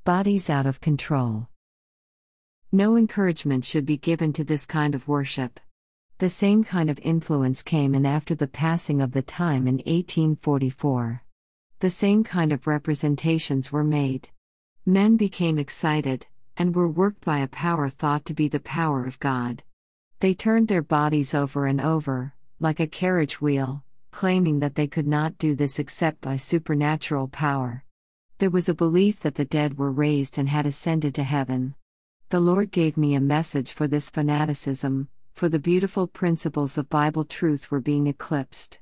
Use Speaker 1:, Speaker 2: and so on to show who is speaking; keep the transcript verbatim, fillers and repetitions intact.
Speaker 1: Bodies out of control. No encouragement should be given to this kind of worship. The same kind of influence came in after the passing of the time in eighteen forty-four. The same kind of representations were made. Men became excited, and were worked by a power thought to be the power of God. They turned their bodies over and over, like a carriage wheel, claiming that they could not do this except by supernatural power. There was a belief that the dead were raised and had ascended to heaven. The Lord gave me a message for this fanaticism, for the beautiful principles of Bible truth were being eclipsed.